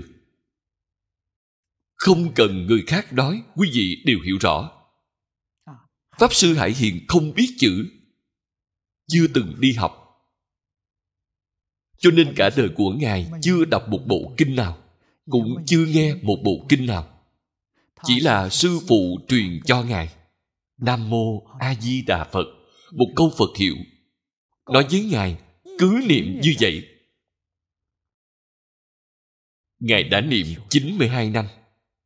Không cần người khác nói, quý vị đều hiểu rõ. Pháp Sư Hải Hiền không biết chữ, chưa từng đi học, cho nên cả đời của Ngài chưa đọc một bộ kinh nào, cũng chưa nghe một bộ kinh nào. Chỉ là sư phụ truyền cho Ngài Nam Mô A Di Đà Phật, một câu Phật hiệu, nói với Ngài cứ niệm như vậy. Ngài đã niệm chín mươi hai năm.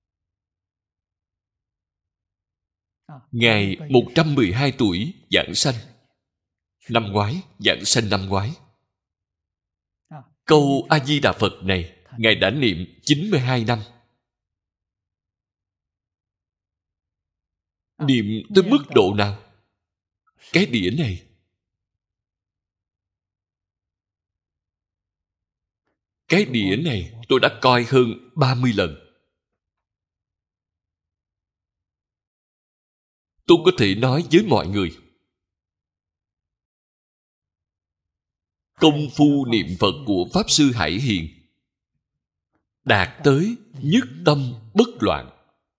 Ngài một trăm mười hai tuổi giảng sanh. Năm ngoái, giảng sanh năm ngoái. Câu A Di Đà Phật này Ngài đã niệm chín mươi hai năm. Niệm tới mức độ nào? Cái đĩa này Cái đĩa này tôi đã coi hơn ba mươi lần. Tôi có thể nói với mọi người, công phu niệm Phật của Pháp Sư Hải Hiền đạt tới nhất tâm bất loạn.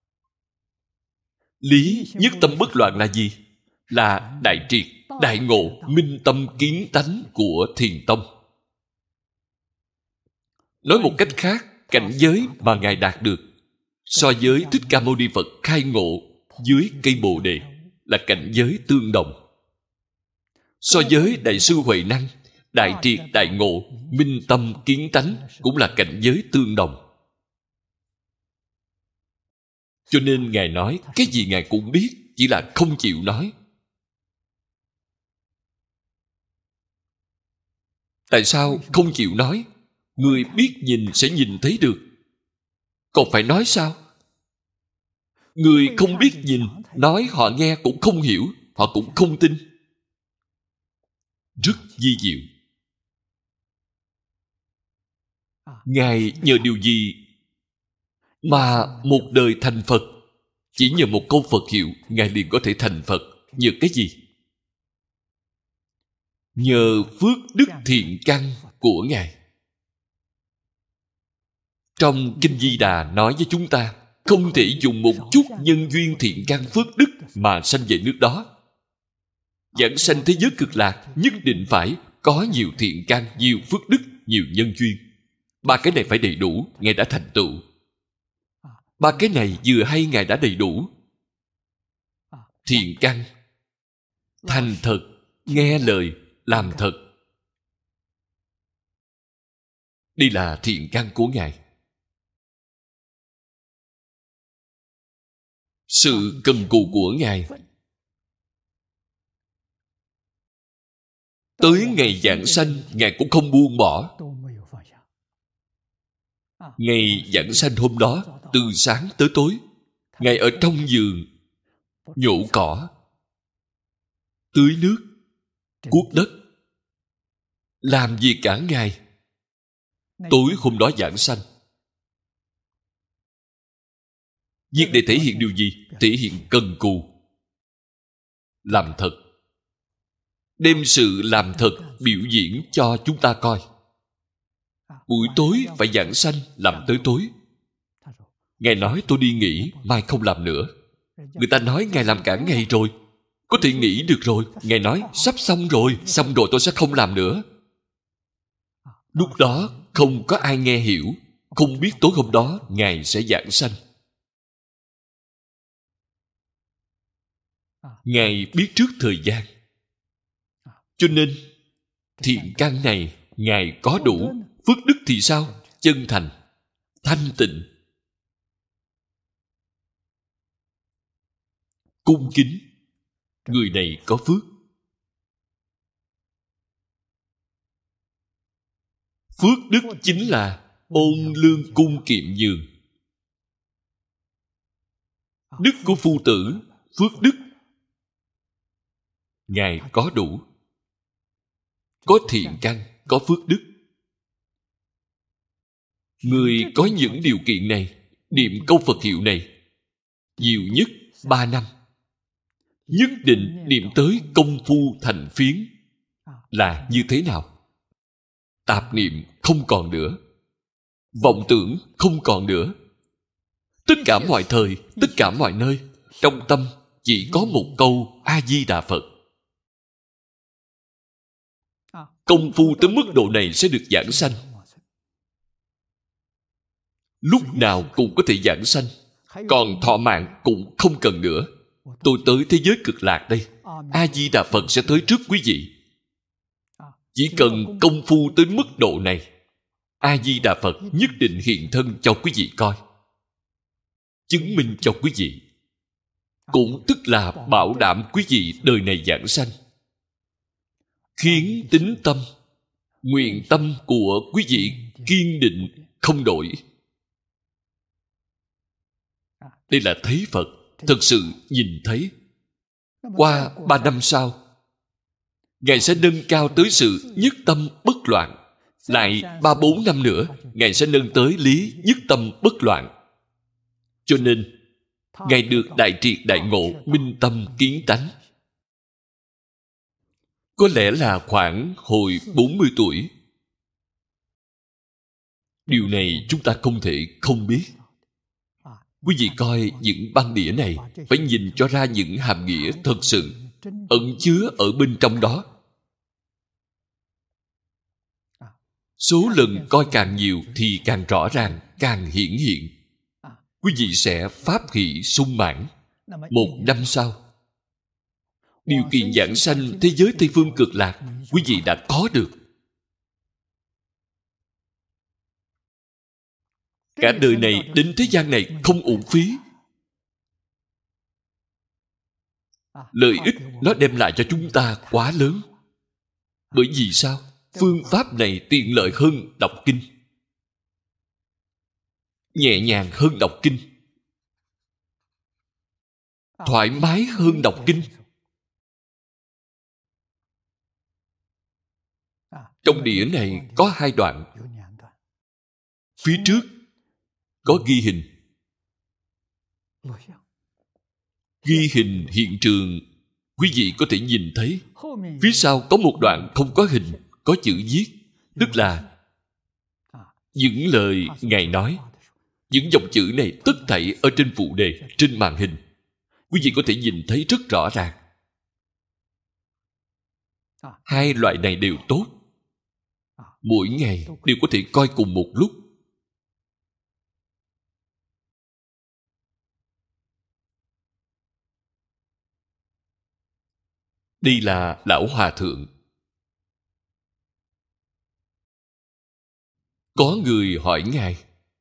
Lý nhất tâm bất loạn là gì? Là đại triệt, đại ngộ, minh tâm kiến tánh của Thiền Tông. Nói một cách khác, cảnh giới mà Ngài đạt được so với Thích Ca Mâu Ni Phật khai ngộ dưới cây Bồ Đề là cảnh giới tương đồng. So với Đại sư Huệ Năng, đại triệt, đại ngộ, minh tâm kiến tánh cũng là cảnh giới tương đồng. Cho nên Ngài nói cái gì Ngài cũng biết, chỉ là không chịu nói. Tại sao không chịu nói? Người biết nhìn sẽ nhìn thấy được, còn phải nói sao? Người không biết nhìn, nói họ nghe cũng không hiểu, họ cũng không tin. Rất vi diệu. Ngài nhờ điều gì mà một đời thành Phật? Chỉ nhờ một câu Phật hiệu, Ngài liền có thể thành Phật. Nhờ cái gì? Nhờ phước đức thiện căn của Ngài. Trong Kinh Di Đà nói với chúng ta, không thể dùng một chút nhân duyên thiện căn phước đức mà sanh về nước đó. Giảng sanh thế giới cực lạc nhất định phải có nhiều thiện căn, nhiều phước đức, nhiều nhân duyên. Ba cái này phải đầy đủ, Ngài đã thành tựu. Ba cái này vừa hay Ngài đã đầy đủ. Thiện căn, thành thật, nghe lời, làm thật. Đây là thiện căn của Ngài. Sự cần cù của Ngài tới ngày giảng sanh, Ngài cũng không buông bỏ. Ngày giảng sanh hôm đó, từ sáng tới tối, Ngài ở trong giường nhổ cỏ, tưới nước, cuốc đất, làm gì cả ngày. tối hôm đó giảng sanh. Việc để thể hiện điều gì? Thể hiện cần cù, làm thật, đem sự làm thật biểu diễn cho chúng ta coi. Buổi tối phải giảng sanh, làm tới tối. Ngài nói tôi đi nghỉ, mai không làm nữa. Người ta nói Ngài làm cả ngày rồi, có thể nghỉ được rồi. Ngài nói sắp xong rồi, xong rồi tôi sẽ không làm nữa. Lúc đó không có ai nghe hiểu, không biết tối hôm đó Ngài sẽ giảng sanh. Ngài biết trước thời gian, cho nên thiện căn này Ngài có đủ. Phước đức thì sao? Chân thành, thanh tịnh, cung kính. Người này có phước. Phước đức chính là ôn lương cung kiệm nhường. Đức của phu tử, phước đức Ngài có đủ. Có thiện căn, có phước đức. Người có những điều kiện này, niệm câu Phật hiệu này nhiều nhất ba năm, nhất định niệm tới công phu thành phiến. Là như thế nào? Tạp niệm không còn nữa, vọng tưởng không còn nữa. Tất cả mọi thời, tất cả mọi nơi, trong tâm chỉ có một câu A-di-đà Phật. Công phu tới mức độ này sẽ được giảng sanh. Lúc nào cũng có thể giảng sanh. Còn thọ mạng cũng không cần nữa. Tôi tới thế giới cực lạc đây, A-di-đà Phật sẽ tới trước quý vị. Chỉ cần công phu tới mức độ này, A-di-đà Phật nhất định hiện thân cho quý vị coi, chứng minh cho quý vị. Cũng tức là bảo đảm quý vị đời này giảng sanh. Khiến tín tâm, nguyện tâm của quý vị kiên định không đổi. Đây là thấy Phật, thật sự nhìn thấy. Qua ba năm sau, Ngài sẽ nâng cao tới sự nhất tâm bất loạn. Lại ba bốn năm nữa, Ngài sẽ nâng tới lý nhất tâm bất loạn. Cho nên Ngài được đại triệt đại ngộ, minh tâm kiến tánh. Có lẽ là khoảng hồi bốn mươi tuổi. Điều này chúng ta không thể không biết. Quý vị coi những băng đĩa này, phải nhìn cho ra những hàm nghĩa thật sự ẩn chứa ở bên trong đó. Số lần coi càng nhiều thì càng rõ ràng, càng hiển hiện. Quý vị sẽ pháp hỷ sung mãn. Một năm sau, điều kiện giảng sanh thế giới Tây Phương cực lạc quý vị đã có được. Cả đời này đến thế gian này không uổng phí. Lợi ích nó đem lại cho chúng ta quá lớn. Bởi vì sao? Phương pháp này tiện lợi hơn đọc kinh, nhẹ nhàng hơn đọc kinh, thoải mái hơn đọc kinh. Trong đĩa này có hai đoạn. Phía trước có ghi hình. Ghi hình hiện trường quý vị có thể nhìn thấy. Phía sau có một đoạn không có hình, có chữ viết, tức là những lời Ngài nói. Những dòng chữ này tất thảy ở trên phụ đề, trên màn hình. Quý vị có thể nhìn thấy rất rõ ràng. Hai loại này đều tốt. Mỗi ngày đều có thể coi cùng một lúc. Đây là Lão Hòa Thượng. Có người hỏi Ngài,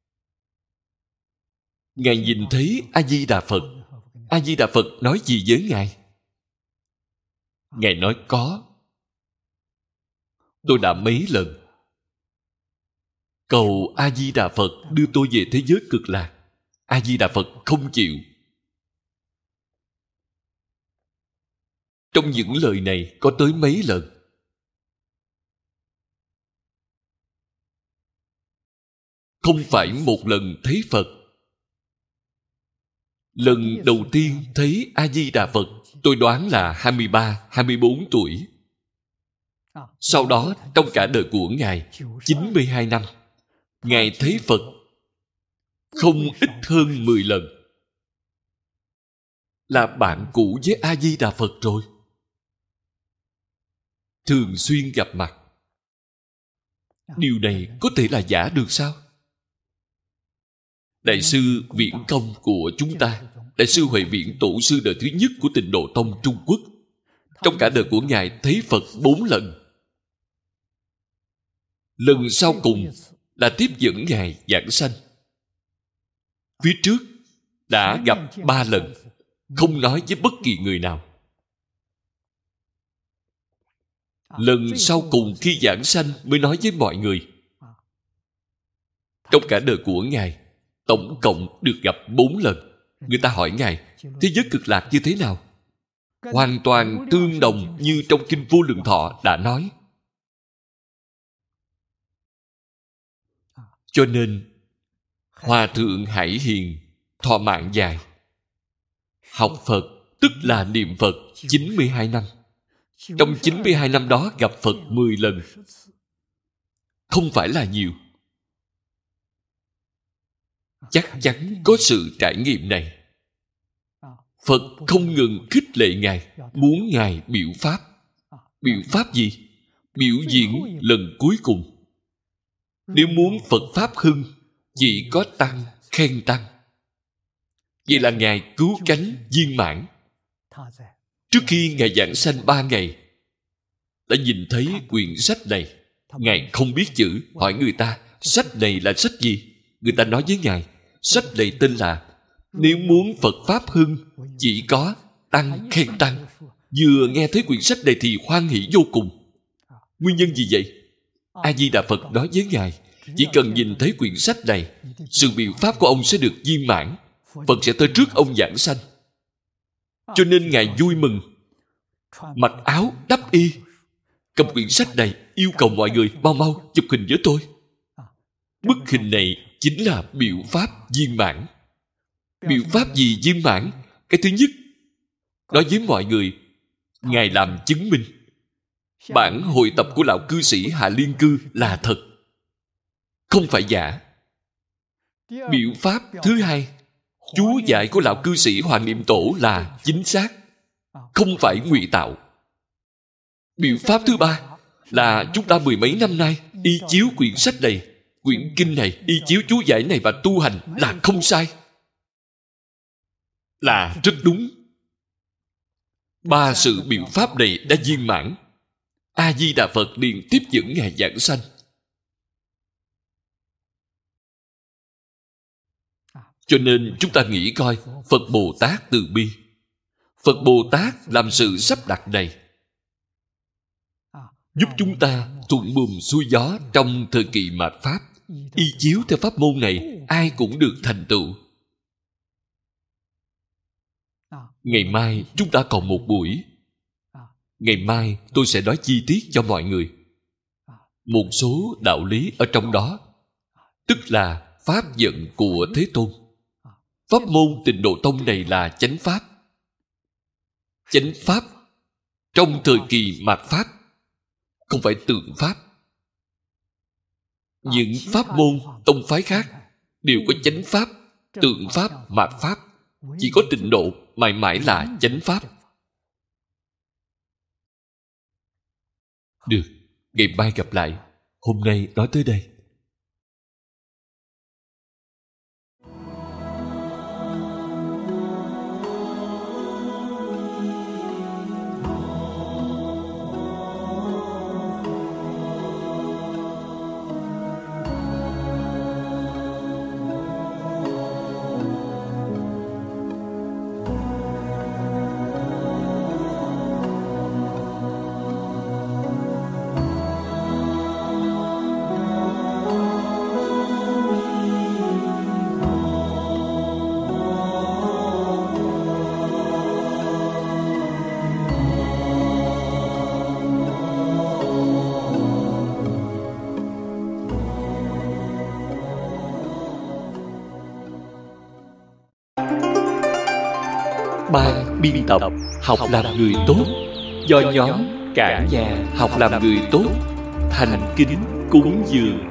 Ngài nhìn thấy A-di-đà Phật, A-di-đà Phật nói gì với Ngài? Ngài nói có. Tôi đã mấy lần cầu A-di-đà Phật đưa tôi về thế giới cực lạc. A-di-đà Phật không chịu. Trong những lời này có tới mấy lần không phải một lần thấy Phật. Lần đầu tiên thấy A-di-đà Phật, tôi đoán là hai mươi ba, hai mươi bốn tuổi. Sau đó, trong cả đời của Ngài, chín mươi hai năm, Ngài thấy Phật không ít hơn mười lần. Là bạn cũ với A-di-đà Phật rồi. Thường xuyên gặp mặt. Điều này có thể là giả được sao? Đại sư Viễn Công của chúng ta, Đại sư Huệ Viễn Tổ sư đời thứ nhất của Tịnh Độ Tông Trung Quốc, trong cả đời của Ngài thấy Phật bốn lần. Lần sau cùng là tiếp dẫn Ngài giảng sanh. Phía trước đã gặp ba lần, không nói với bất kỳ người nào. Lần sau cùng khi giảng sanh mới nói với mọi người. Trong cả đời của Ngài, tổng cộng được gặp bốn lần. Người ta hỏi Ngài, thế giới cực lạc như thế nào? Hoàn toàn tương đồng như trong Kinh Vô Lượng Thọ đã nói. Cho nên, Hòa Thượng Hải Hiền thọ mạng dài. Học Phật tức là niệm Phật chín mươi hai năm. Trong chín mươi hai năm đó gặp Phật mười lần. Không phải là nhiều. Chắc chắn có sự trải nghiệm này. Phật không ngừng khích lệ Ngài, muốn Ngài biểu Pháp. Biểu Pháp gì? Biểu diễn lần cuối cùng. Nếu muốn Phật Pháp hưng, chỉ có Tăng khen Tăng. Vậy là Ngài cứu cánh viên mãn. Trước khi Ngài giảng sanh ba ngày, đã nhìn thấy quyển sách này. Ngài không biết chữ, hỏi người ta, sách này là sách gì? Người ta nói với Ngài, sách này tên là Nếu muốn Phật Pháp hưng, chỉ có Tăng khen Tăng. Vừa nghe thấy quyển sách này thì hoan hỷ vô cùng. Nguyên nhân gì vậy? A-di-đà Phật nói với Ngài, chỉ cần nhìn thấy quyển sách này, sự biểu Pháp của ông sẽ được viên mãn. Phật sẽ tới trước ông giảng sanh. Cho nên Ngài vui mừng, mặc áo đắp y, cầm quyển sách này, yêu cầu mọi người mau mau chụp hình với tôi. Bức hình này chính là biểu Pháp viên mãn. Biểu Pháp gì viên mãn? Cái thứ nhất, nói với mọi người, Ngài làm chứng minh bản hội tập của lão cư sĩ Hạ Liên Cư là thật, không phải giả. Biểu Pháp thứ hai, chú giải của lão cư sĩ Hoàng Niệm Tổ là chính xác, không phải ngụy tạo. Biểu Pháp thứ ba là chúng ta mười mấy năm nay y chiếu quyển sách này, quyển kinh này, y chiếu chú giải này và tu hành là không sai, là rất đúng. Ba sự biểu Pháp này đã viên mãn. A-di-đà Phật liền tiếp dẫn Ngài giảng sanh. Cho nên chúng ta nghĩ coi, Phật Bồ Tát từ bi, Phật Bồ Tát làm sự sắp đặt này, giúp chúng ta thuận buồm xuôi gió trong thời kỳ mạt Pháp. Y chiếu theo pháp môn này, ai cũng được thành tựu. Ngày mai chúng ta còn một buổi. Ngày mai tôi sẽ nói chi tiết cho mọi người một số đạo lý ở trong đó, tức là pháp vận của Thế Tôn. Pháp môn Tịnh Độ Tông này là chánh pháp. Chánh pháp trong thời kỳ mạt Pháp, không phải tượng pháp. Những pháp môn tông phái khác đều có chánh pháp, tượng pháp, mạt pháp. Chỉ có Tịnh Độ mãi mãi là chánh pháp. Được, ngày mai gặp lại. Hôm nay nói tới đây. ban biên tập Học làm người tốt do nhóm Cả nhà học làm người tốt thành kính cúng dường.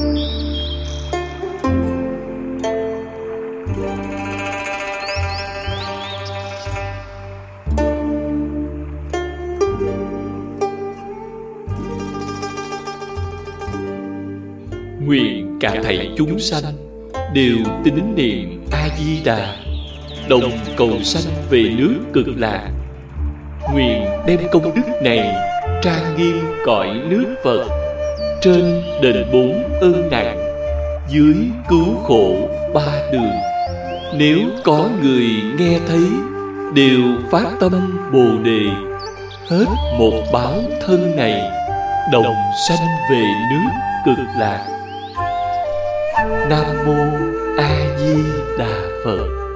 Nguyện cả thảy chúng sanh đều tín niệm A Di Đà, đồng cầu sanh về nước Cực Lạc. Nguyện đem công đức này trang nghiêm cõi nước Phật, trên đền bốn ơn nặng, dưới cứu khổ ba đường. Nếu có người nghe thấy, đều phát tâm Bồ Đề, hết một báo thân này, đồng sanh về nước Cực Lạc. Nam mô A Di Đà Phật.